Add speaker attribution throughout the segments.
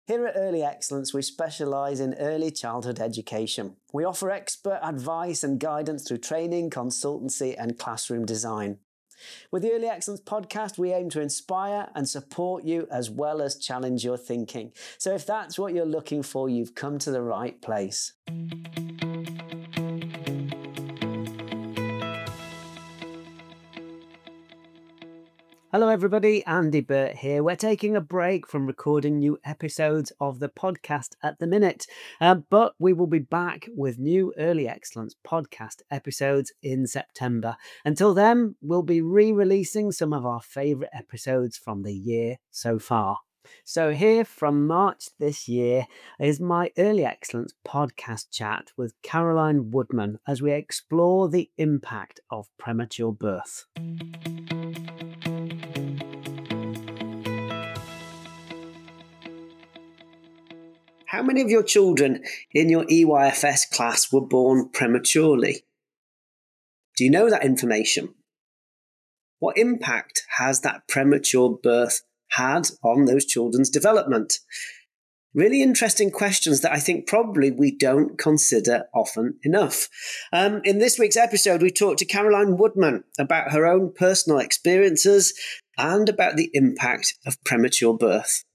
Speaker 1: Here at Early Excellence, we specialise in early childhood education. We offer expert advice and guidance through training, consultancy and classroom design. With the Early Excellence podcast, we aim to inspire and support you as well as challenge your thinking. So if that's what you're looking for, you've come to the right place. Hello everybody, Andy Burt here. We're taking a break from recording new episodes of the podcast at the minute, but we will be back with new Early Excellence podcast episodes in September. Until then, we'll be re-releasing some of our favourite episodes from the year so far. So here from March this year is my Early Excellence podcast chat with Caroline Woodman as we explore the impact of premature birth. How many of your children in your EYFS class were born prematurely? Do you know that information? What impact has that premature birth had on those children's development? Really interesting questions that I think probably we don't consider often enough. In this week's episode, we talked to Caroline Woodman about her own personal experiences and about the impact of premature birth.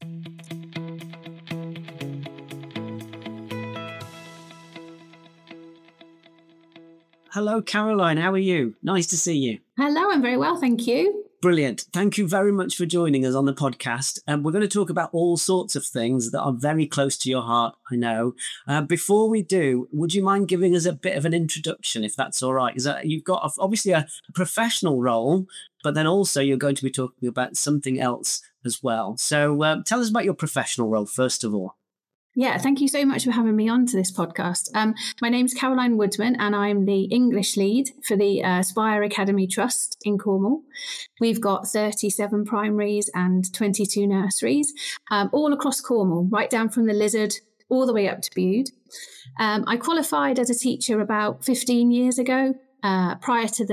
Speaker 1: Hello, Caroline. How are you? Nice to see you.
Speaker 2: Hello, I'm very well, thank you.
Speaker 1: Brilliant. Thank you very much for joining us on the podcast. We're going to talk about all sorts of things that are very close to your heart, I know. Before we do, would you mind giving us a bit of an introduction, if that's all right? You've got obviously a professional role, but then also you're going to be talking about something else as well. So tell us about your professional role, first of all.
Speaker 2: Yeah, thank you so much for having me on to this podcast. My name's Caroline Woodman and I'm the English lead for the Spire Academy Trust in Cornwall. We've got 37 primaries and 22 nurseries all across Cornwall, right down from the Lizard all the way up to Bude. I qualified as a teacher about 15 years ago. Prior to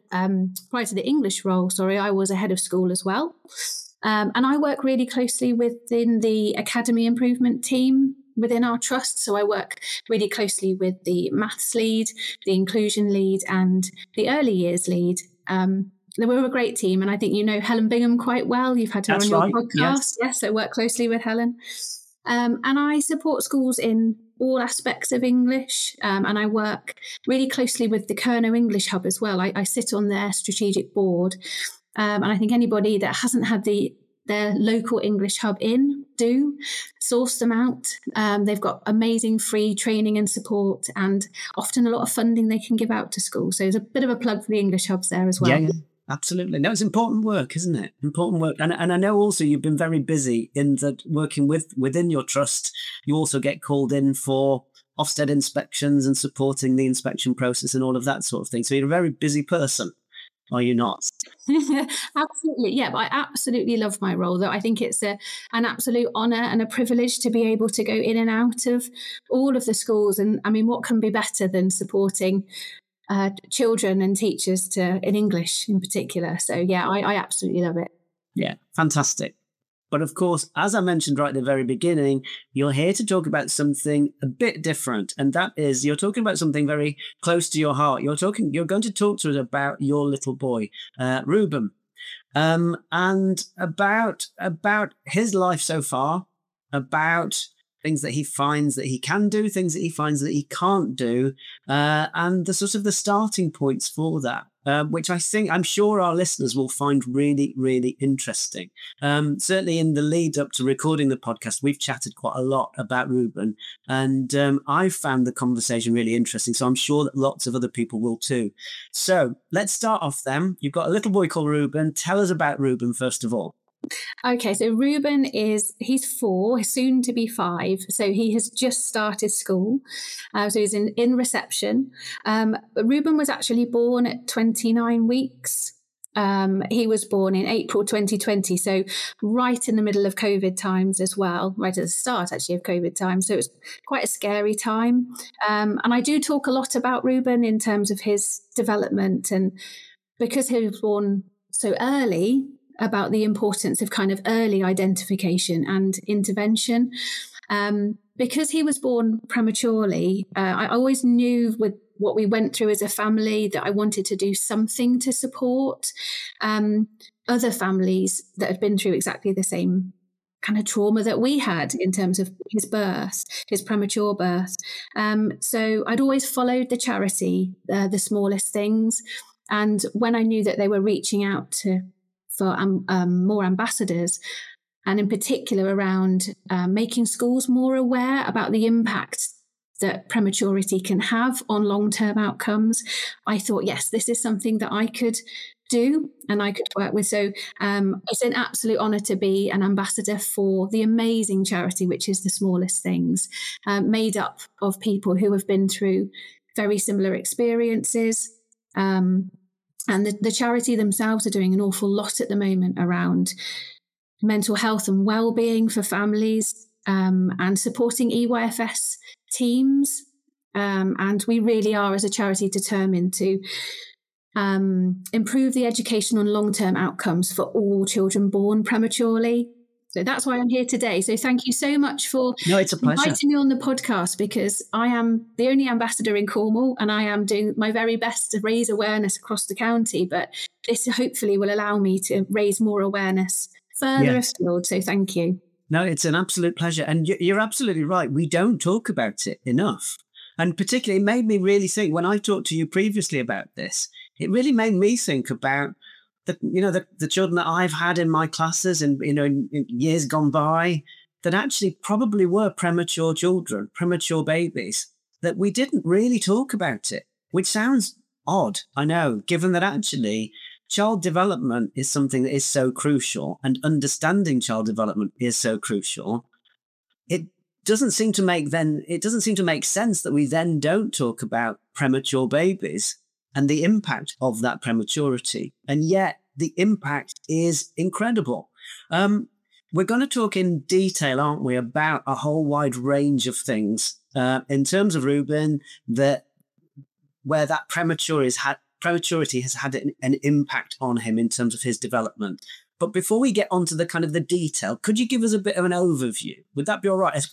Speaker 2: the English role, I was a head of school as well. And I work really closely within the academy improvement team within our trust. So I work really closely with the maths lead, the inclusion lead, and the early years lead. We're a great team. And I think you know Helen Bingham quite well. You've had her on your podcast. Yes, I work closely with Helen. And I support schools in all aspects of English. And I work really closely with the Kerno English Hub as well. I sit on their strategic board. And I think anybody that hasn't had their local English hub do source them out. They've got amazing free training and support and often a lot of funding they can give out to schools. So there's a bit of a plug for the English hubs there as well.
Speaker 1: Yeah. Absolutely. No, it's important work, isn't it? Important work. And I know also you've been very busy in that working within your trust. You also get called in for Ofsted inspections and supporting the inspection process and all of that sort of thing. So you're a very busy person. Are you not?
Speaker 2: Absolutely. Yeah, but I absolutely love my role, though. I think it's an absolute honour and a privilege to be able to go in and out of all of the schools. And I mean, what can be better than supporting children and teachers in English in particular? So yeah, I absolutely love it.
Speaker 1: Yeah, fantastic. But of course, as I mentioned right at the very beginning, you're here to talk about something a bit different. And that is, you're talking about something very close to your heart. You're going to talk to us about your little boy, Ruben, and about his life so far, about things that he finds that he can do, things that he finds that he can't do, and the sort of the starting points for that. Which I'm sure our listeners will find really, really interesting. Certainly in the lead up to recording the podcast, we've chatted quite a lot about Ruben, and I've found the conversation really interesting. So I'm sure that lots of other people will too. So let's start off then. You've got a little boy called Ruben. Tell us about Ruben, first of all.
Speaker 2: Okay, so Ruben he's 4, soon to be 5. So he has just started school. So he's in reception. Ruben was actually born at 29 weeks. He was born in April 2020, so right in the middle of COVID times as well, right at the start actually of COVID times. So it was quite a scary time. And I do talk a lot about Ruben in terms of his development, and because he was born so early, about the importance of kind of early identification and intervention. Because he was born prematurely, I always knew with what we went through as a family that I wanted to do something to support other families that had been through exactly the same kind of trauma that we had in terms of his birth, his premature birth. So I'd always followed the charity, The Smallest Things. And when I knew that they were reaching out for more ambassadors, and in particular around making schools more aware about the impact that prematurity can have on long-term outcomes, I thought, yes, this is something that I could do and I could work with. So it's an absolute honour to be an ambassador for the amazing charity, which is The Smallest Things, made up of people who have been through very similar experiences. And the charity themselves are doing an awful lot at the moment around mental health and well-being for families, and supporting EYFS teams. And we really are, as a charity, determined to improve the education on long-term outcomes for all children born prematurely. So that's why I'm here today. So thank you so much for
Speaker 1: it's a pleasure.
Speaker 2: Inviting me on the podcast, because I am the only ambassador in Cornwall and I am doing my very best to raise awareness across the county. But this hopefully will allow me to raise more awareness further afield. So thank you.
Speaker 1: No, it's an absolute pleasure. And you're absolutely right. We don't talk about it enough. And particularly, it made me really think, when I talked to you previously about this, it really made me think about the children that I've had in my classes and, in years gone by, that actually probably were premature children, premature babies, that we didn't really talk about it, which sounds odd, I know, given that actually child development is something that is so crucial, and understanding child development is so crucial. It doesn't seem to make sense that we then don't talk about premature babies and the impact of that prematurity. And yet the impact is incredible. We're going to talk in detail, aren't we, about a whole wide range of things in terms of Ruben, where that prematurity has had an impact on him in terms of his development. But before we get onto the kind of the detail, could you give us a bit of an overview? Would that be all right?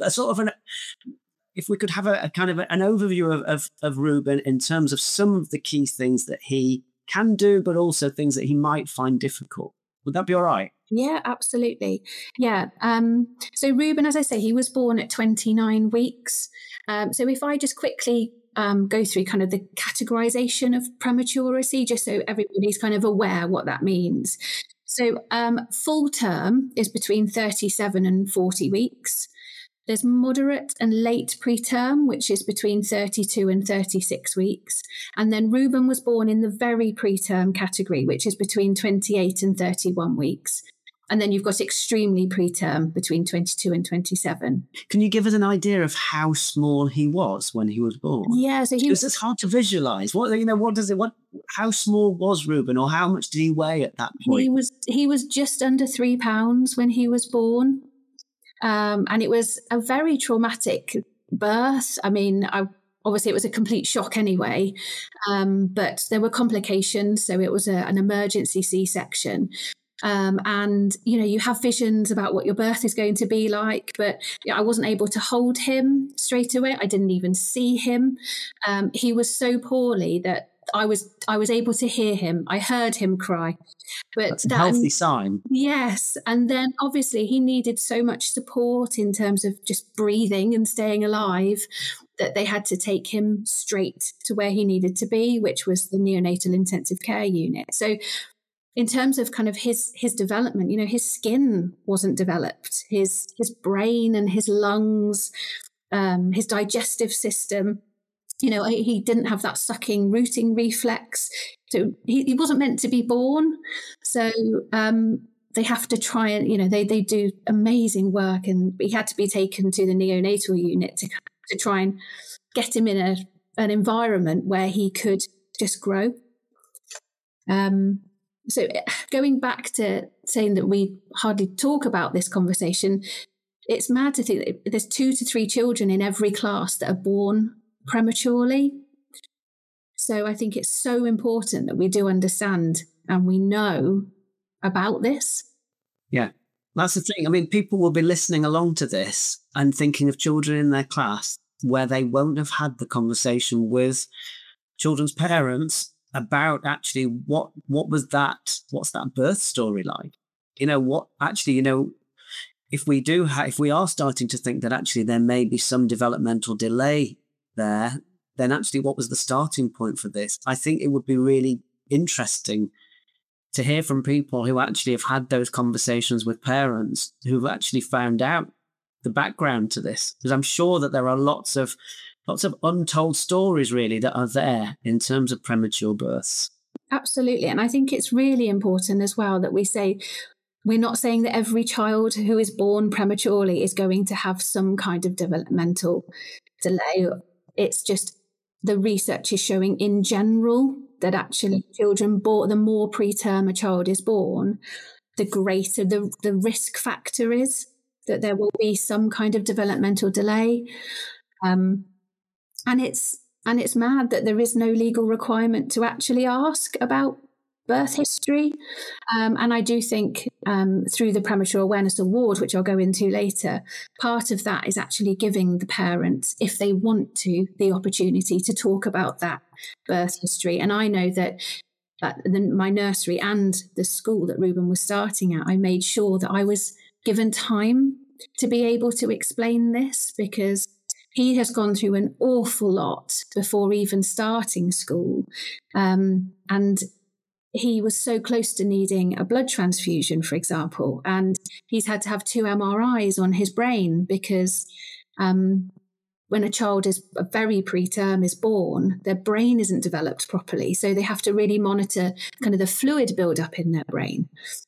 Speaker 1: If we could have a kind of an overview of Ruben in terms of some of the key things that he can do, but also things that he might find difficult. Would that be all right?
Speaker 2: Yeah, absolutely. Yeah. So Ruben, as I say, he was born at 29 weeks. So if I just quickly go through kind of the categorization of prematurity, just so everybody's kind of aware what that means. So full term is between 37 and 40 weeks. There's moderate and late preterm, which is between 32 and 36 weeks. And then Ruben was born in the very preterm category, which is between 28 and 31 weeks. And then you've got extremely preterm between 22 and 27.
Speaker 1: Can you give us an idea of how small he was when he was born?
Speaker 2: Yeah, so
Speaker 1: it's hard to visualize. How small was Ruben, or how much did he weigh at that point?
Speaker 2: He was just under 3 pounds when he was born. And it was a very traumatic birth. I mean, obviously it was a complete shock anyway, but there were complications. So it was an emergency C-section. And, you have visions about what your birth is going to be like, but I wasn't able to hold him straight away. I didn't even see him. He was so poorly that I was able to hear him. I heard him cry. But
Speaker 1: that's a healthy sign.
Speaker 2: Yes. And then obviously he needed so much support in terms of just breathing and staying alive that they had to take him straight to where he needed to be, which was the neonatal intensive care unit. So in terms of kind of his development, his skin wasn't developed, his brain and his lungs, his digestive system, he didn't have that sucking, rooting reflex. So he wasn't meant to be born. So they have to try and, they do amazing work, and he had to be taken to the neonatal unit to try and get him in an environment where he could just grow. So going back to saying that we hardly talk about this conversation, it's mad to think that there's 2 to 3 children in every class that are born prematurely. So I think it's so important that we do understand and we know about this.
Speaker 1: Yeah, that's the thing. I mean, people will be listening along to this and thinking of children in their class where they won't have had the conversation with children's parents about actually what's that birth story like? What actually, if we are starting to think that actually there may be some developmental delay there, then actually what was the starting point for this? I think it would be really interesting to hear from people who actually have had those conversations with parents who've actually found out the background to this, because I'm sure that there are lots of untold stories really that are there in terms of premature births.
Speaker 2: Absolutely. And I think it's really important as well that we say, we're not saying that every child who is born prematurely is going to have some kind of developmental delay. It's just the research is showing in general that actually children born, the more preterm a child is born, the greater the risk factor is that there will be some kind of developmental delay. And it's mad that there is no legal requirement to actually ask about birth history. And I do think through the Premature Awareness Award, which I'll go into later, part of that is actually giving the parents, if they want to, the opportunity to talk about that birth history. And I know that my nursery and the school that Ruben was starting at, I made sure that I was given time to be able to explain this, because he has gone through an awful lot before even starting school. And he was so close to needing a blood transfusion, for example, and he's had to have 2 MRIs on his brain because when a child is very preterm is born, their brain isn't developed properly. So they have to really monitor kind of the fluid buildup in their brain.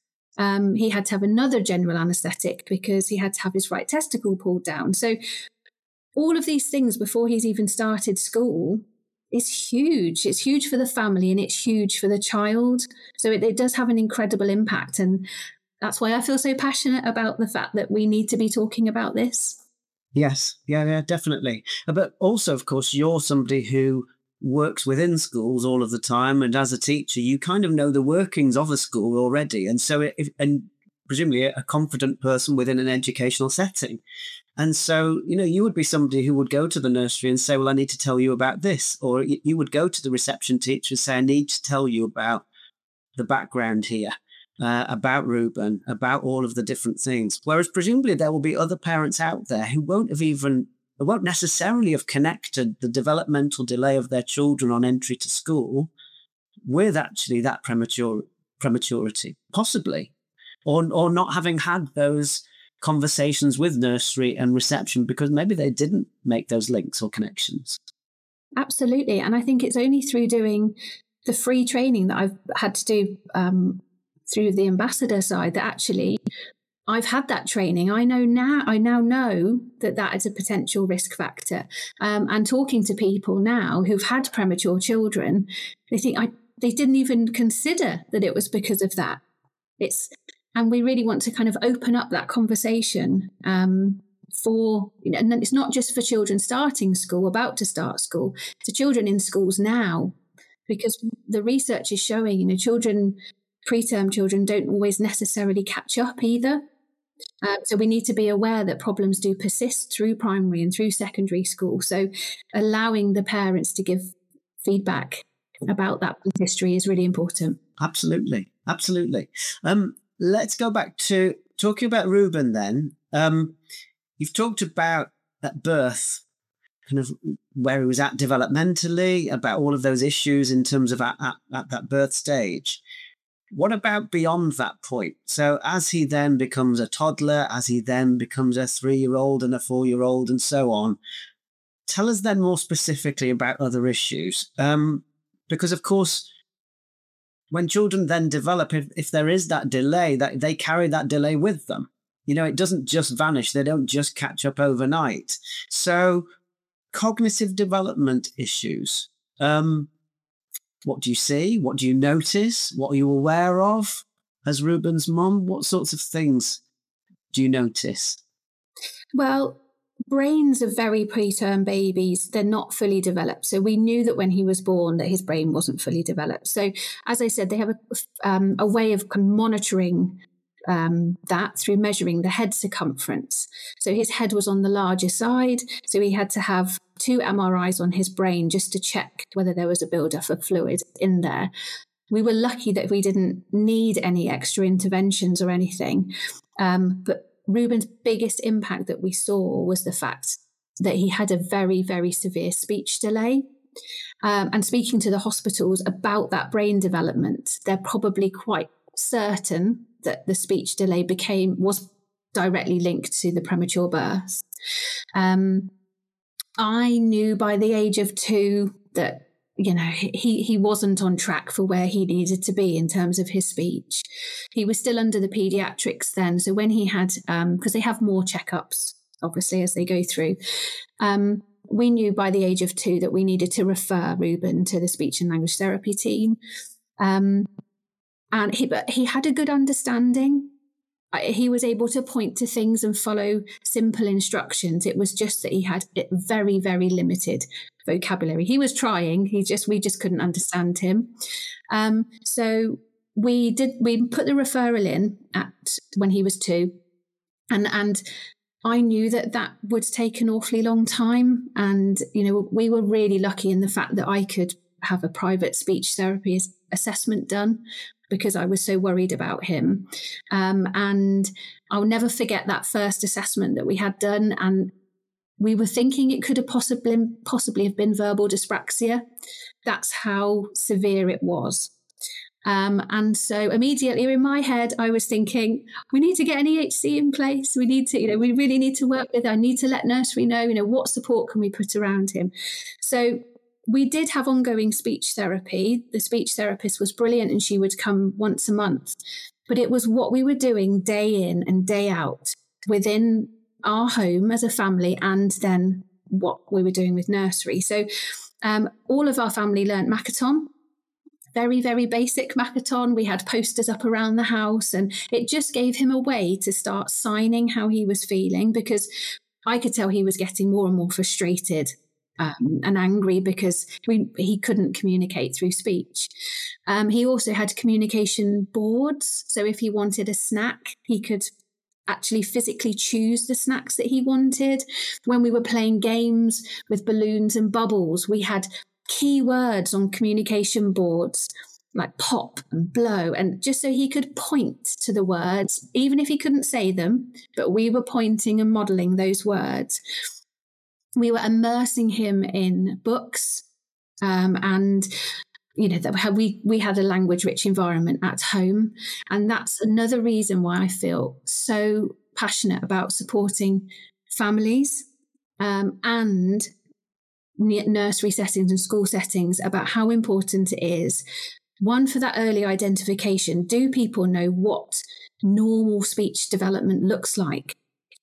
Speaker 2: He had to have another general anaesthetic because he had to have his right testicle pulled down. So all of these things before he's even started school is huge. It's huge for the family and it's huge for the child. So it does have an incredible impact. And that's why I feel so passionate about the fact that we need to be talking about this.
Speaker 1: Yes, yeah, definitely. But also, of course, you're somebody who works within schools all of the time. And as a teacher, you kind of know the workings of a school already. And so, and presumably a confident person within an educational setting. And so, you would be somebody who would go to the nursery and say, well, I need to tell you about this. Or you would go to the reception teacher and say, I need to tell you about the background here, about Ruben, about all of the different things. Whereas presumably there will be other parents out there who won't necessarily have connected the developmental delay of their children on entry to school with actually that prematurity, possibly, or not having had those conversations with nursery and reception because maybe they didn't make those links or connections.
Speaker 2: Absolutely. And I think it's only through doing the free training that I've had to do through the ambassador side that actually I've had that training. I now know that is a potential risk factor. And talking to people now who've had premature children, they think they didn't even consider that it was because of that. And we really want to kind of open up that conversation for, and it's not just for children starting school, about to start school, to children in schools now, because the research is showing, preterm children don't always necessarily catch up either. So we need to be aware that problems do persist through primary and through secondary school. So allowing the parents to give feedback about that history is really important.
Speaker 1: Absolutely. Absolutely. Let's go back to talking about Ruben then. You've talked about that birth, kind of where he was at developmentally, about all of those issues in terms of at that birth stage. What about beyond that point? So as he then becomes a toddler, as he then becomes a 3-year-old and a 4-year-old and so on, tell us then more specifically about other issues. Because, of course, when children then develop, if there is that delay, that they carry that delay with them. It doesn't just vanish. They don't just catch up overnight. So cognitive development issues. What do you see? What do you notice? What are you aware of as Ruben's mum? What sorts of things do you notice?
Speaker 2: Well, brains of very preterm babies, they're not fully developed. So we knew that when he was born that his brain wasn't fully developed. So as I said, they have a way of monitoring that through measuring the head circumference. So his head was on the larger side. So he had to have 2 MRIs on his brain just to check whether there was a buildup of fluid in there. We were lucky that we didn't need any extra interventions or anything. But Ruben's biggest impact that we saw was the fact that he had a very, very severe speech delay. And speaking to the hospitals about that brain development, they're probably quite certain that the speech delay was directly linked to the premature birth. I knew by the age of 2 that, you know, he wasn't on track for where he needed to be in terms of his speech. He was still under the pediatrics then. So when he had, because they have more checkups, obviously, as they go through, we knew by the age of 2 that we needed to refer Ruben to the speech and language therapy team. And he had a good understanding. He was able to point to things and follow simple instructions. It was just that he had very, very limited vocabulary. He was trying. We just couldn't understand him. So we put the referral in when he was 2, and I knew that would take an awfully long time. And, you know, we were really lucky in the fact that I could have a private speech therapy assessment done because I was so worried about him. And I'll never forget that first assessment that we had done. And we were thinking it could have possibly have been verbal dyspraxia. That's how severe it was. And so immediately in my head, I was thinking, we need to get an EHC in place. We need to, you know, we really need to work with her. I need to let nursery know, you know, what support can we put around him? So we did have ongoing speech therapy. The speech therapist was brilliant and she would come once a month. But it was what we were doing day in and day out within our home as a family, and then what we were doing with nursery. So all of our family learnt Makaton. Very, very basic Makaton. We had posters up around the house, and it just gave him a way to start signing how he was feeling, because I could tell he was getting more and more frustrated and angry because he couldn't communicate through speech. He also had communication boards. So if he wanted a snack, he could actually physically choose the snacks that he wanted. When we were playing games with balloons and bubbles, we had key words on communication boards like pop and blow, and just so he could point to the words, even if he couldn't say them, but we were pointing and modelling those words. We were immersing him in books, and you know, that we had a language-rich environment at home, and that's another reason why I feel so passionate about supporting families and nursery settings and school settings, about how important it is, one, for that early identification. Do people know what normal speech development looks like?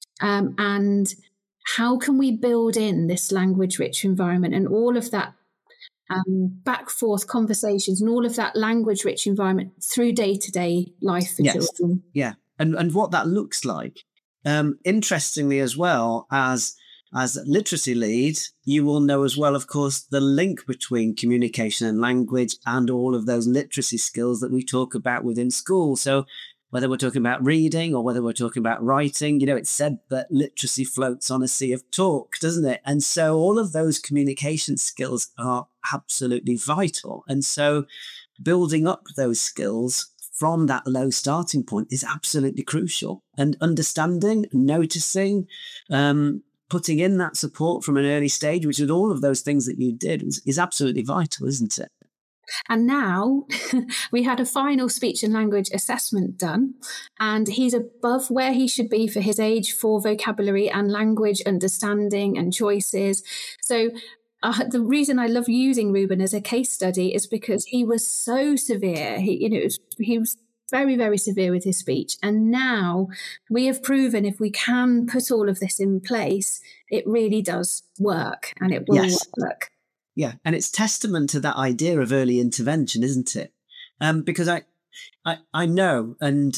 Speaker 2: And how can we build in this language-rich environment and all of that back-forth conversations and all of that language-rich environment through day-to-day life for children?
Speaker 1: Yeah, and what that looks like. Interestingly as well, as literacy lead, you will know as well, of course, the link between communication and language and all of those literacy skills that we talk about within school. So whether we're talking about reading or whether we're talking about writing, you know, it's said that literacy floats on a sea of talk, doesn't it? And so all of those communication skills are absolutely vital. And so building up those skills from that low starting point is absolutely crucial. And understanding, noticing, putting in that support from an early stage, which is all of those things that you did, is absolutely vital, isn't it?
Speaker 2: And now we had a final speech and language assessment done, and he's above where he should be for his age for vocabulary and language understanding and choices. So the reason I love using Ruben as a case study is because he was so severe. He was very, very severe with his speech. And now we have proven if we can put all of this in place, it really does work, and it will work.
Speaker 1: Yeah, and it's testament to that idea of early intervention, isn't it? Because I know, and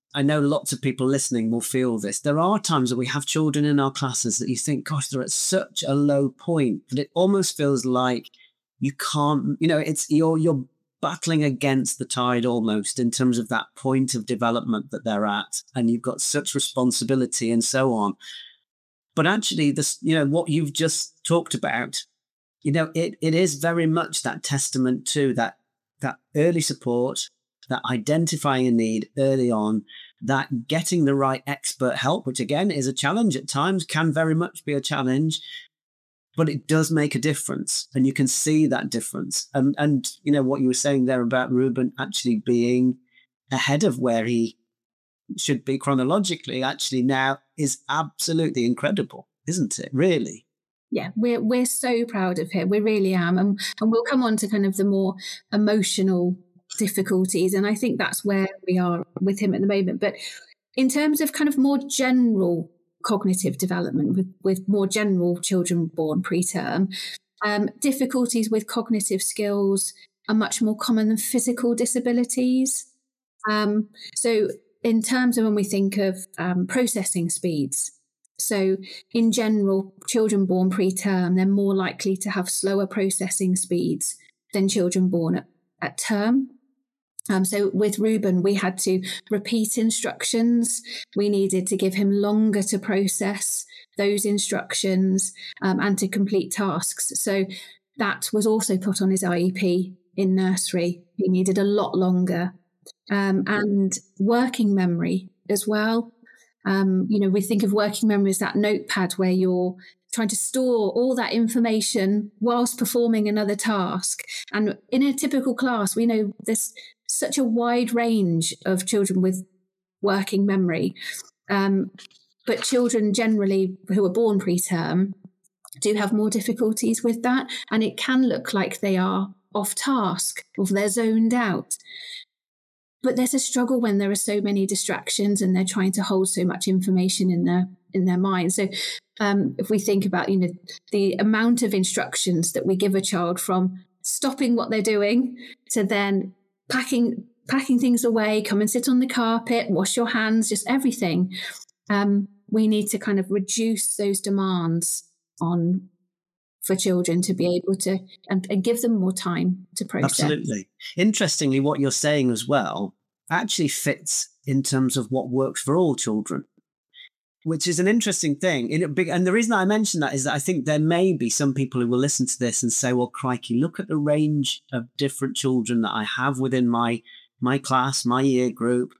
Speaker 1: I know lots of people listening will feel this. There are times that we have children in our classes that you think, gosh, they're at such a low point that it almost feels like you can't, it's you're battling against the tide almost in terms of that point of development that they're at, and you've got such responsibility and so on. But actually, this, what you've just talked about, it is very much that testament to that early support, that identifying a need early on, that getting the right expert help, which again is a challenge at times, can very much be a challenge, but it does make a difference, and you can see that difference. And what you were saying there about Ruben actually being ahead of where he should be chronologically, actually now is absolutely incredible, isn't it? Really?
Speaker 2: Yeah, we're so proud of him. We really am, and we'll come on to kind of the more emotional difficulties, and I think that's where we are with him at the moment. But in terms of kind of more general cognitive development with more general children born preterm, difficulties with cognitive skills are much more common than physical disabilities. So in terms of when we think of processing speeds, so in general, children born preterm, they're more likely to have slower processing speeds than children born at term. So with Ruben, we had to repeat instructions. We needed to give him longer to process those instructions and to complete tasks. So that was also put on his IEP in nursery. He needed a lot longer. And working memory as well. We think of working memory as that notepad where you're trying to store all that information whilst performing another task. And in a typical class, we know there's such a wide range of children with working memory. But children generally who are born preterm do have more difficulties with that. And it can look like they are off task or they're zoned out. But there's a struggle when there are so many distractions and they're trying to hold so much information in their mind. So if we think about, the amount of instructions that we give a child, from stopping what they're doing to then packing things away, come and sit on the carpet, wash your hands, just everything. We need to kind of reduce those demands for children to be able to and give them more time to process.
Speaker 1: Absolutely. Interestingly, what you're saying as well actually fits in terms of what works for all children, which is an interesting thing. And the reason I mention that is that I think there may be some people who will listen to this and say, well, crikey, look at the range of different children that I have within my class, my year group.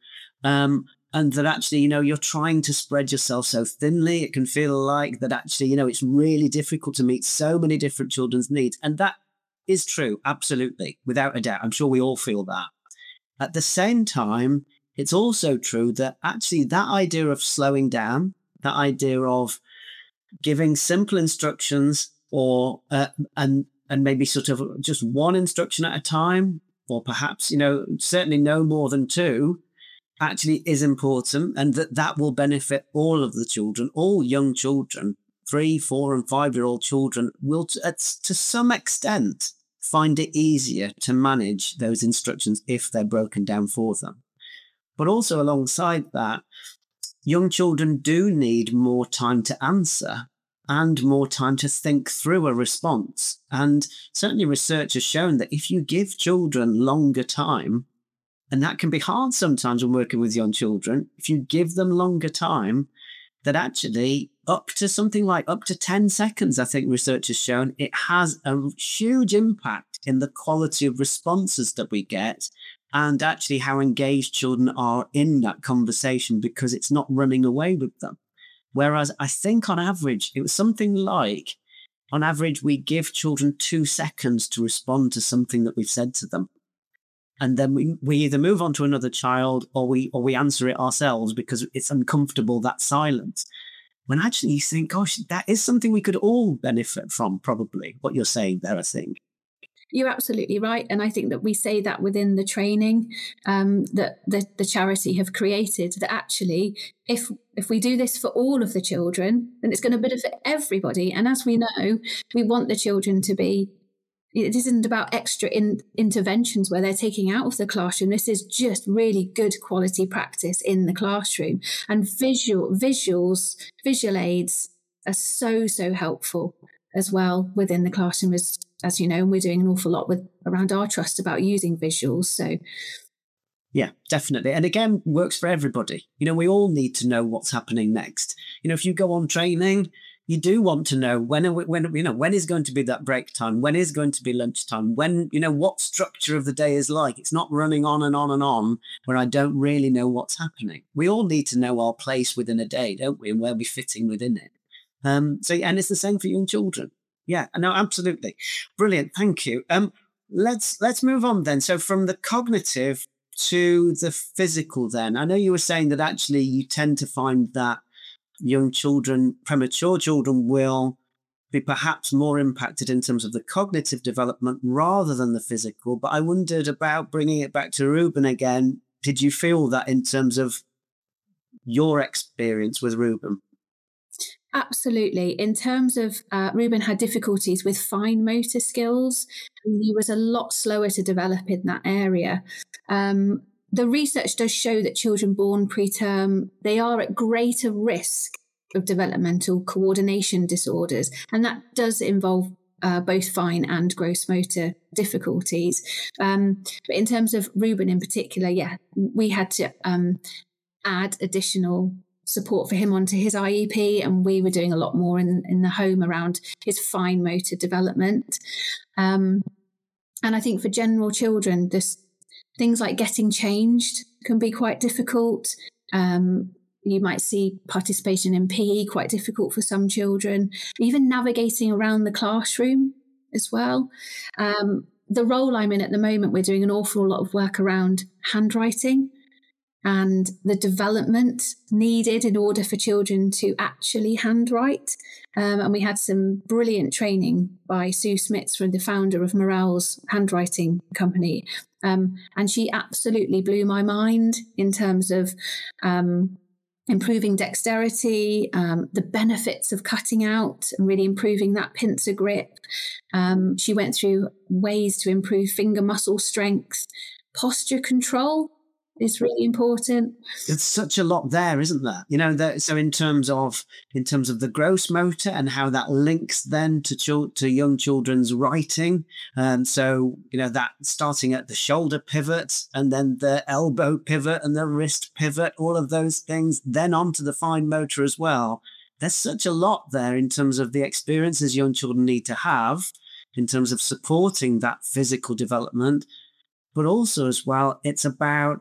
Speaker 1: And that actually, you're trying to spread yourself so thinly. It can feel like that actually, it's really difficult to meet so many different children's needs. And that is true. Absolutely. Without a doubt. I'm sure we all feel that. At the same time, it's also true that actually that idea of slowing down, that idea of giving simple instructions or, and maybe sort of just one instruction at a time, or perhaps, certainly no more than two, actually is important, and that will benefit all of the children, all young children. 3, 4 and 5-year-old children will to some extent find it easier to manage those instructions if they're broken down for them. But also alongside that, young children do need more time to answer and more time to think through a response. And certainly research has shown that if you give children longer time, and that can be hard sometimes when working with young children, if you give them longer time, that actually up to 10 seconds, I think research has shown, it has a huge impact in the quality of responses that we get and actually how engaged children are in that conversation, because it's not running away with them. Whereas I think on average, it was something like, on average, we give children 2 seconds to respond to something that we've said to them. And then we either move on to another child or we answer it ourselves because it's uncomfortable, that silence. When actually you think, gosh, that is something we could all benefit from, probably, what you're saying there, I think.
Speaker 2: You're absolutely right. And I think that we say that within the training that the charity have created, that actually, if we do this for all of the children, then it's going to benefit everybody. And as we know, we want the children to be it isn't about extra interventions where they're taking out of the classroom. This is just really good quality practice in the classroom. And visual aids are so helpful as well within the classroom, as you know, and we're doing an awful lot around our trust about using visuals. So
Speaker 1: yeah, definitely. And again, works for everybody. We all need to know what's happening next. If you go on training, you do want to know when is going to be that break time, when is going to be lunchtime, when, what structure of the day is like. It's not running on and on and on where I don't really know what's happening. We all need to know our place within a day, don't we? And where we're fitting within it. And it's the same for young children. Yeah, no, absolutely. Brilliant. Thank you. Let's move on then. So from the cognitive to the physical then, I know you were saying that actually you tend to find that young children, premature children, will be perhaps more impacted in terms of the cognitive development rather than the physical. But I wondered about bringing it back to Ruben again. Did you feel that in terms of your experience with Ruben?
Speaker 2: Absolutely. In terms of Ruben had difficulties with fine motor skills. He was a lot slower to develop in that area. The research does show that children born preterm, they are at greater risk of developmental coordination disorders. And that does involve both fine and gross motor difficulties. But in terms of Ruben in particular, we had to add additional support for him onto his IEP, and we were doing a lot more in the home around his fine motor development. And I think for general children, things like getting changed can be quite difficult. You might see participation in PE quite difficult for some children, even navigating around the classroom as well. The role I'm in at the moment, we're doing an awful lot of work around handwriting and the development needed in order for children to actually handwrite. And we had some brilliant training by Sue Smits, the founder of Morale's handwriting company. And she absolutely blew my mind in terms of improving dexterity, the benefits of cutting out and really improving that pincer grip. She went through ways to improve finger muscle strength, posture control is really important.
Speaker 1: It's such a lot there, isn't there? So in terms of the gross motor and how that links then to young children's writing. So, that starting at the shoulder pivot and then the elbow pivot and the wrist pivot, all of those things, then onto the fine motor as well. There's such a lot there in terms of the experiences young children need to have in terms of supporting that physical development, but also as well, it's about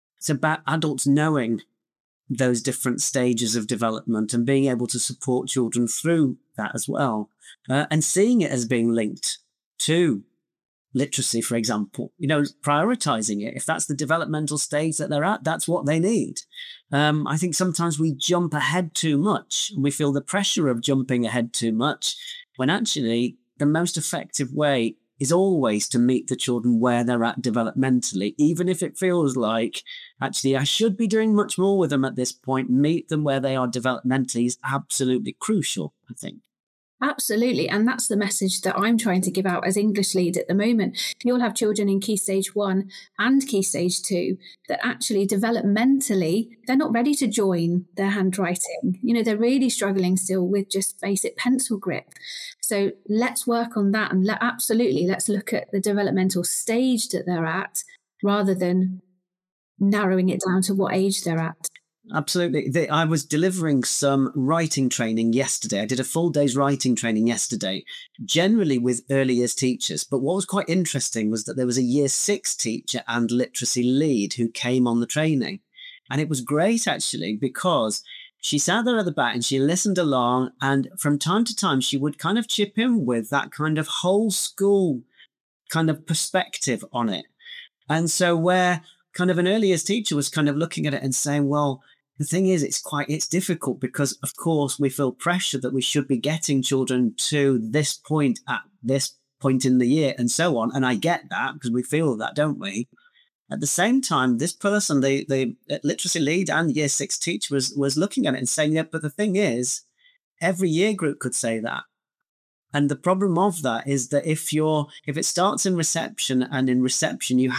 Speaker 1: adults knowing those different stages of development and being able to support children through that as well, and seeing it as being linked to literacy, for example, prioritizing it. If that's the developmental stage that they're at, that's what they need. I think sometimes we jump ahead too much and we feel the pressure of jumping ahead too much, when actually the most effective way is always to meet the children where they're at developmentally, even if it feels like, actually, I should be doing much more with them at this point. Meet them where they are developmentally is absolutely crucial, I think.
Speaker 2: Absolutely. And that's the message that I'm trying to give out as English lead at the moment. You'll have children in Key Stage 1 and Key Stage 2 that actually developmentally, they're not ready to join their handwriting. They're really struggling still with just basic pencil grip. So let's work on that, and let's look at the developmental stage that they're at rather than narrowing it down to what age they're at.
Speaker 1: Absolutely. I was delivering some writing training yesterday. I did a full day's writing training yesterday, generally with early years teachers. But what was quite interesting was that there was a year 6 teacher and literacy lead who came on the training. And it was great, actually, because she sat there at the back and she listened along. And from time to time, she would kind of chip in with that kind of whole school kind of perspective on it. And so where kind of an early years teacher was kind of looking at it and saying, well, the thing is, it's difficult because, of course, we feel pressure that we should be getting children to this point at this point in the year and so on. And I get that because we feel that, don't we? At the same time, this person, the literacy lead and year 6 teacher was looking at it and saying, yeah, but the thing is, every year group could say that. And the problem of that is that if it starts in reception, and in reception you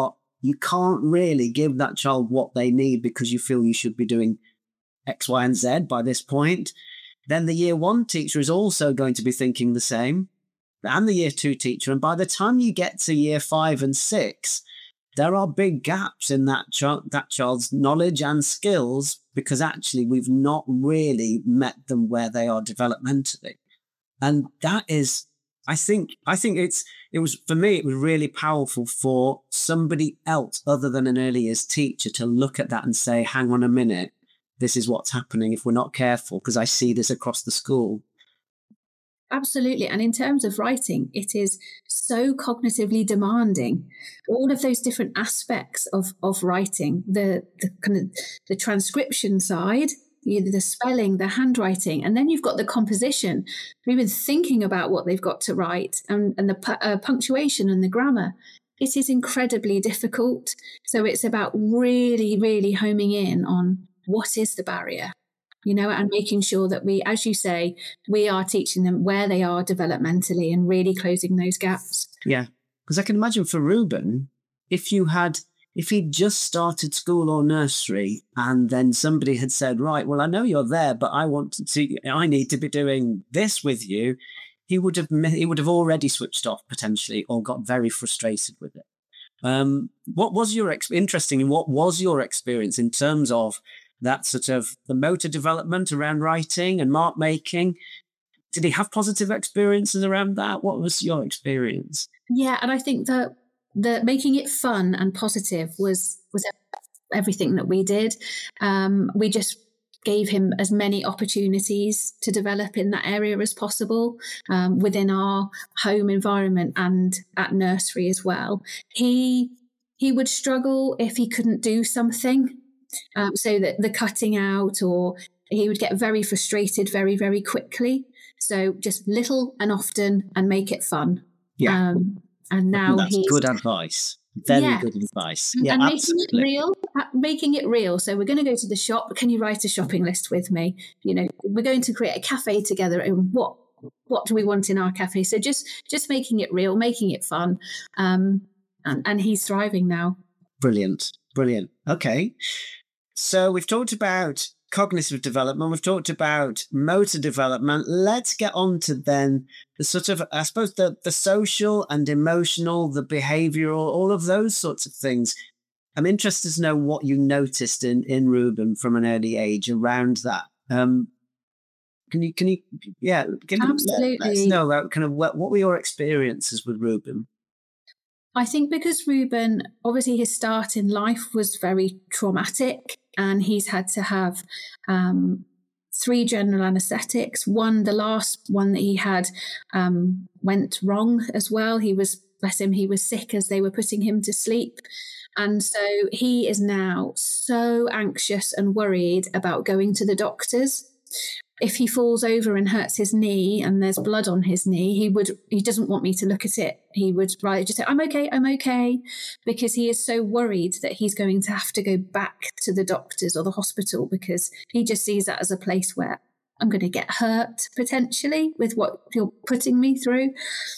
Speaker 1: can't really give that child what they need because you feel you should be doing X, Y, and Z by this point, then the year 1 teacher is also going to be thinking the same, and the year 2 teacher. And by the time you get to year 5 and 6, there are big gaps in that child's knowledge and skills, because actually we've not really met them where they are developmentally. And that is, I think it was, for me, it was really powerful for somebody else other than an early years teacher to look at that and say, hang on a minute, this is what's happening if we're not careful, because I see this across the school.
Speaker 2: Absolutely. And in terms of writing, it is so cognitively demanding. All of those different aspects of writing, the kind of the transcription side, the spelling, the handwriting, and then you've got the composition, even thinking about what they've got to write, and the punctuation and the grammar. It is incredibly difficult. So it's about really, really homing in on what is the barrier, and making sure that we, as you say, we are teaching them where they are developmentally and really closing those gaps.
Speaker 1: Yeah, because I can imagine for Ruben, if he'd just started school or nursery and then somebody had said, right, well, I know you're there, but I need to be doing this with you, he would have already switched off potentially, or got very frustrated with it. What was your experience in terms of that sort of the motor development around writing and mark making? Did he have positive experiences around that? What was your experience?
Speaker 2: Yeah, and I think that the making it fun and positive was everything that we did. We just gave him as many opportunities to develop in that area as possible, within our home environment and at nursery as well. He would struggle if he couldn't do something. So that the cutting out, or he would get very frustrated very, very quickly. So just little and often, and make it fun.
Speaker 1: Yeah.
Speaker 2: And now
Speaker 1: that's good advice. Very good advice. Yeah,
Speaker 2: and
Speaker 1: absolutely.
Speaker 2: making it real. So we're going to go to the shop. Can you write a shopping list with me? We're going to create a cafe together. And what do we want in our cafe? So just making it real, making it fun. And he's thriving now.
Speaker 1: Brilliant. Okay. So we've talked about cognitive development. We've talked about motor development. Let's get on to then the sort of, I suppose, the social and emotional, the behavioral, all of those sorts of things. I'm interested to know what you noticed in Ruben from an early age around that. Can you,
Speaker 2: Absolutely.
Speaker 1: let us know about kind of what were your experiences with Ruben?
Speaker 2: I think because Ruben, obviously his start in life was very traumatic, and he's had to have 3 general anaesthetics. The last one that he had went wrong as well. He was, bless him, he was sick as they were putting him to sleep. And so he is now so anxious and worried about going to the doctors. If he falls over and hurts his knee and there's blood on his knee, he doesn't want me to look at it. He would rather just say, I'm okay, because he is so worried that he's going to have to go back to the doctors or the hospital, because he just sees that as a place where I'm going to get hurt potentially with what you're putting me through.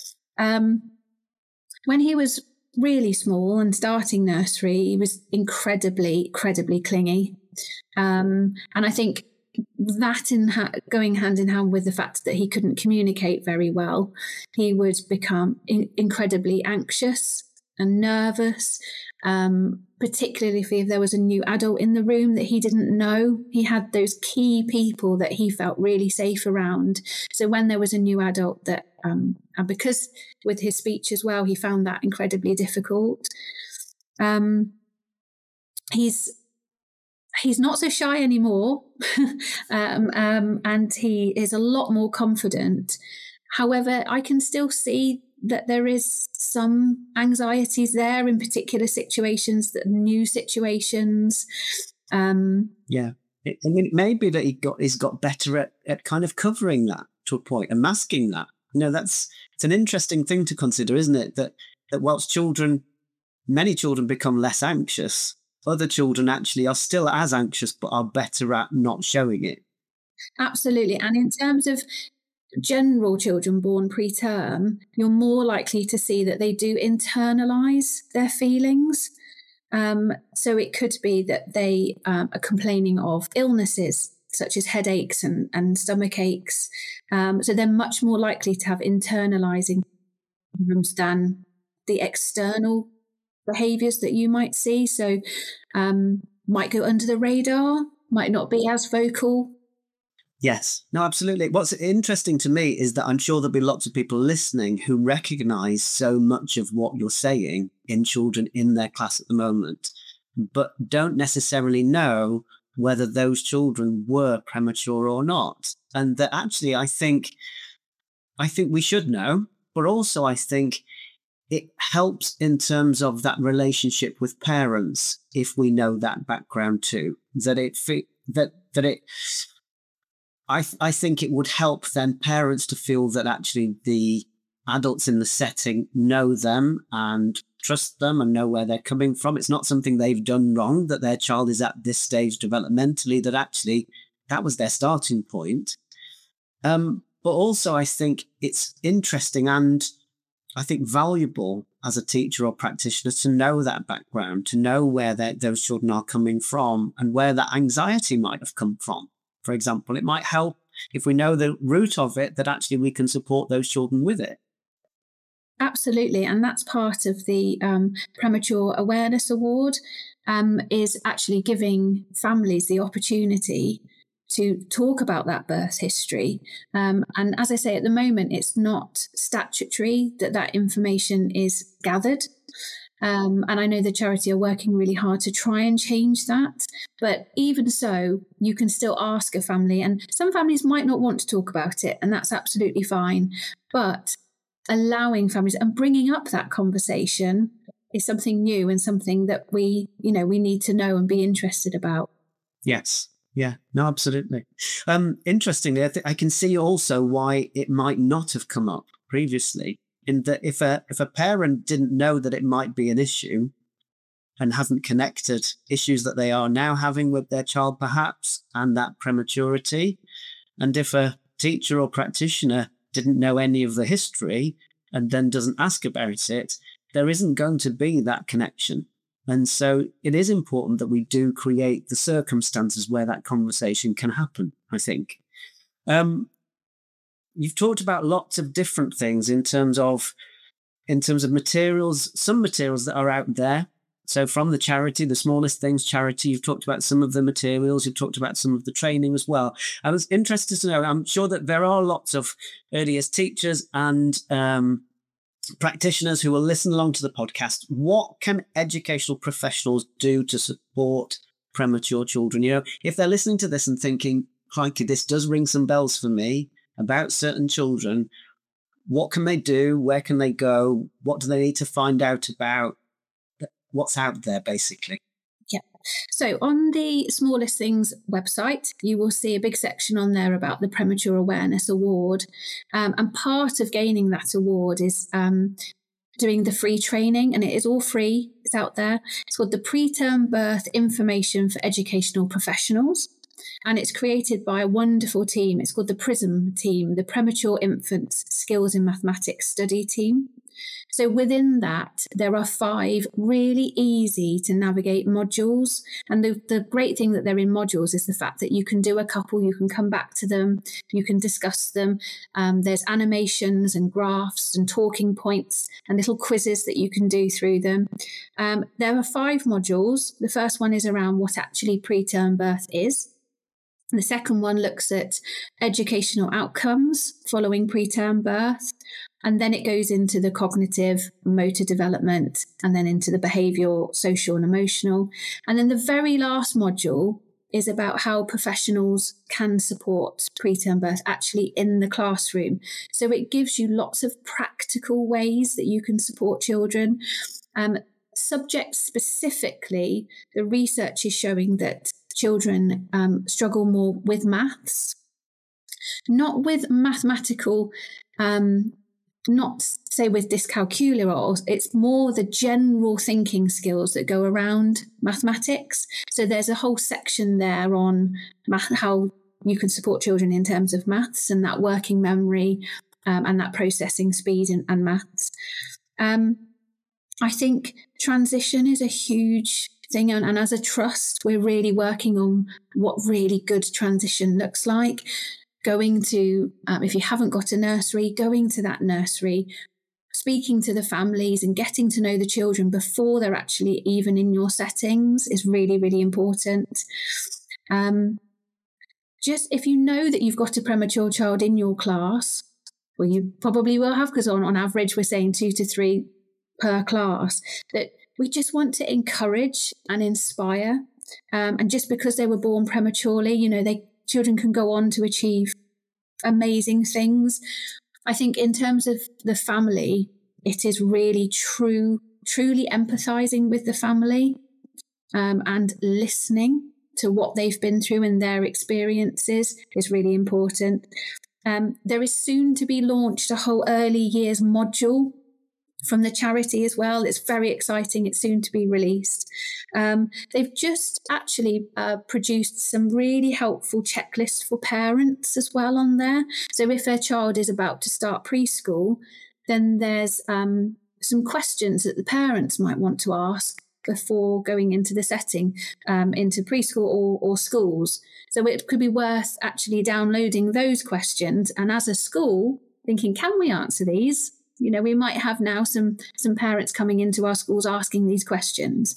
Speaker 2: When he was really small and starting nursery, he was incredibly clingy. And I think that going hand in hand with the fact that he couldn't communicate very well, he would become incredibly anxious and nervous, particularly if there was a new adult in the room that he didn't know. He had those key people that he felt really safe around. So when there was a new adult that, and because with his speech as well, he found that incredibly difficult. He's not so shy anymore, and he is a lot more confident. However, I can still see that there is some anxieties there in particular situations, new situations.
Speaker 1: Yeah. It may be that he's got better at kind of covering that to a point and masking that. It's an interesting thing to consider, isn't it? That whilst many children become less anxious, other children actually are still as anxious, but are better at not showing it.
Speaker 2: Absolutely. And in terms of general children born preterm, you're more likely to see that they do internalize their feelings. So it could be that they are complaining of illnesses such as headaches and stomach aches. So they're much more likely to have internalizing problems than the external behaviors that you might see. So might go under the radar, might not be as vocal.
Speaker 1: Yes, no, absolutely. What's interesting to me is that I'm sure there'll be lots of people listening who recognize so much of what you're saying in children in their class at the moment, but don't necessarily know whether those children were premature or not. And that actually, I think we should know, but also I think it helps in terms of that relationship with parents if we know that background too. I think it would help then parents to feel that actually the adults in the setting know them and trust them and know where they're coming from. It's not something they've done wrong, that their child is at this stage developmentally, that actually that was their starting point. But also I think it's interesting and I think valuable as a teacher or practitioner to know that background, to know where those children are coming from and where that anxiety might have come from. For example, it might help if we know the root of it, that actually we can support those children with it.
Speaker 2: Absolutely. And that's part of the Premature Awareness Award, is actually giving families the opportunity to talk about that birth history. And as I say, at the moment, it's not statutory that information is gathered. And I know the charity are working really hard to try and change that. But even so, you can still ask a family. And some families might not want to talk about it, and that's absolutely fine. But allowing families and bringing up that conversation is something new and something that we need to know and be interested about.
Speaker 1: Yes. Yeah, no, absolutely. Interestingly, I can see also why it might not have come up previously. In that if a parent didn't know that it might be an issue and haven't connected issues that they are now having with their child perhaps and that prematurity, and if a teacher or practitioner didn't know any of the history and then doesn't ask about it, there isn't going to be that connection. And so it is important that we do create the circumstances where that conversation can happen, I think. You've talked about lots of different things in terms of materials, some materials that are out there. So from the charity, the Smallest Things charity, you've talked about some of the materials, you've talked about some of the training as well. I was interested to know, I'm sure that there are lots of early years teachers and practitioners who will listen along to the podcast. What can educational professionals do to support premature children? You know, if they're listening to this and thinking, crikey, this does ring some bells for me about certain children, what can they do? Where can they go? What do they need to find out about what's out there, basically?
Speaker 2: Yeah. So on the Smallest Things website, you will see a big section on there about the Premature Awareness Award. And part of gaining that award is doing the free training, and it is all free. It's out there. It's called the Preterm Birth Information for Educational Professionals. And it's created by a wonderful team. It's called the PRISM team, the Premature Infants Skills in Mathematics Study team. So within that, there are 5 really easy to navigate modules. And the great thing that they're in modules is the fact that you can do a couple, you can come back to them, you can discuss them. There's animations and graphs and talking points and little quizzes that you can do through them. There are 5 modules. The first one is around what actually preterm birth is. The second one looks at educational outcomes following preterm birth. And then it goes into the cognitive, motor development, and then into the behavioural, social and emotional. And then the very last module is about how professionals can support preterm birth actually in the classroom. So it gives you lots of practical ways that you can support children. Subject specifically, the research is showing that children struggle more with maths, not with mathematical, not say with dyscalculia, or it's more the general thinking skills that go around mathematics. So there's a whole section there on how you can support children in terms of maths and that working memory and that processing speed and maths. I think transition is a huge thing. And as a trust, we're really working on what really good transition looks like. Going to, if you haven't got a nursery, going to that nursery, speaking to the families and getting to know the children before they're actually even in your settings is really, really important. Just if you know that you've got a premature child in your class, well, you probably will have, because on average, we're saying 2 to 3 per class, that we just want to encourage and inspire. And just because they were born prematurely, children can go on to achieve amazing things. I think in terms of the family, it is really truly empathizing with the family and listening to what they've been through and their experiences is really important. There is soon to be launched a whole early years module from the charity as well. It's very exciting. It's soon to be released. They've just actually produced some really helpful checklists for parents as well on there. So if their child is about to start preschool, then there's some questions that the parents might want to ask before going into the setting, into preschool or schools. So it could be worth actually downloading those questions. And as a school, thinking, can we answer these? We might have now some parents coming into our schools asking these questions.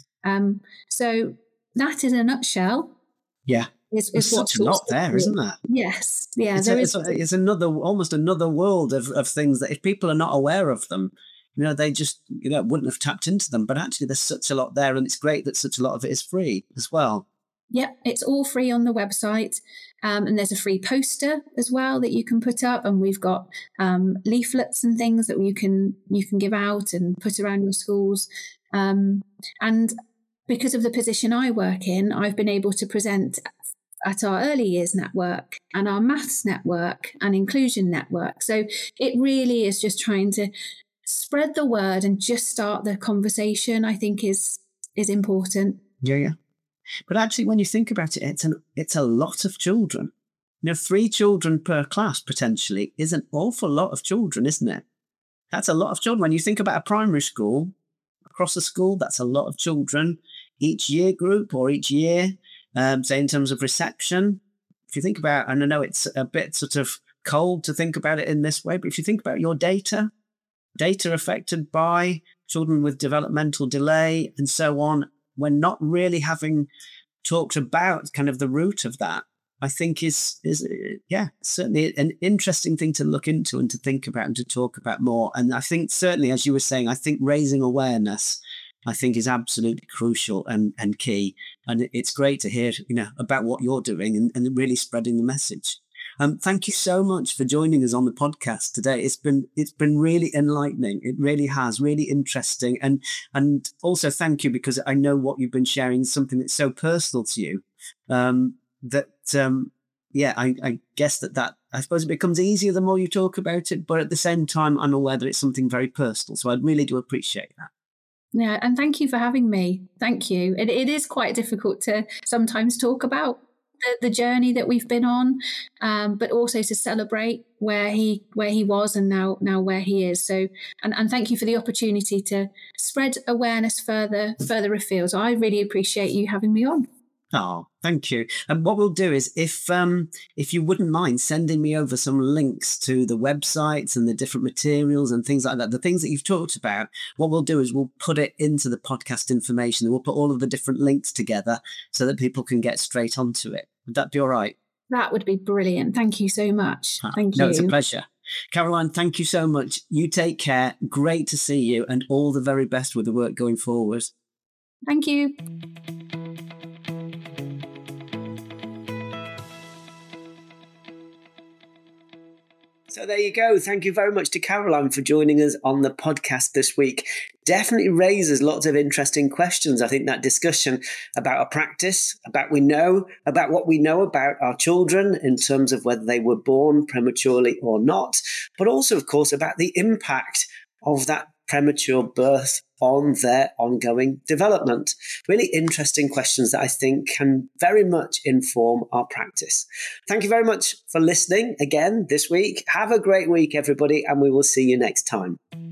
Speaker 2: So that in a nutshell.
Speaker 1: Yeah. There's such a lot there, isn't there?
Speaker 2: Yes. Yeah.
Speaker 1: It's almost another world of things that if people are not aware of them, they just, wouldn't have tapped into them. But actually there's such a lot there, and it's great that such a lot of it is free as well.
Speaker 2: Yep, it's all free on the website. And there's a free poster as well that you can put up. And we've got leaflets and things that you can give out and put around your schools. And because of the position I work in, I've been able to present at our early years network and our maths network and inclusion network. So it really is just trying to spread the word and just start the conversation, I think is important.
Speaker 1: Yeah. But actually, when you think about it, it's a lot of children. 3 children per class potentially is an awful lot of children, isn't it? That's a lot of children. When you think about a primary school, across a school, that's a lot of children. Each year group or each year, say in terms of reception, if you think about, and I know it's a bit sort of cold to think about it in this way, but if you think about your data affected by children with developmental delay and so on, we're not really having talked about kind of the root of that, I think is certainly an interesting thing to look into and to think about and to talk about more. And I think certainly, as you were saying, I think raising awareness, I think, is absolutely crucial and key. And it's great to hear, about what you're doing and really spreading the message. Thank you so much for joining us on the podcast today. It's been really enlightening. It really has, really interesting. And also thank you, because I know what you've been sharing is something that's so personal to you. I guess that I suppose it becomes easier the more you talk about it, but at the same time, I'm aware that it's something very personal. So I really do appreciate that.
Speaker 2: Yeah. And thank you for having me. Thank you. It is quite difficult to sometimes talk about the journey that we've been on, but also to celebrate where he was and now where he is. So, and thank you for the opportunity to spread awareness further afield. So I really appreciate you having me on.
Speaker 1: Oh, thank you. And what we'll do is, if you wouldn't mind sending me over some links to the websites and the different materials and things like that, the things that you've talked about, what we'll do is we'll put it into the podcast information. We'll put all of the different links together so that people can get straight onto it. Would that be all right?
Speaker 2: That would be brilliant. Thank you so much. Thank you.
Speaker 1: No, it's a pleasure. Caroline, thank you so much. You take care. Great to see you, and all the very best with the work going forward.
Speaker 2: Thank you.
Speaker 1: So there you go. Thank you very much to Caroline for joining us on the podcast this week. Definitely raises lots of interesting questions. I think that discussion about our practice, about what we know about our children in terms of whether they were born prematurely or not, but also, of course, about the impact of that premature birth on their ongoing development? Really interesting questions that I think can very much inform our practice. Thank you very much for listening again this week. Have a great week, everybody, and we will see you next time.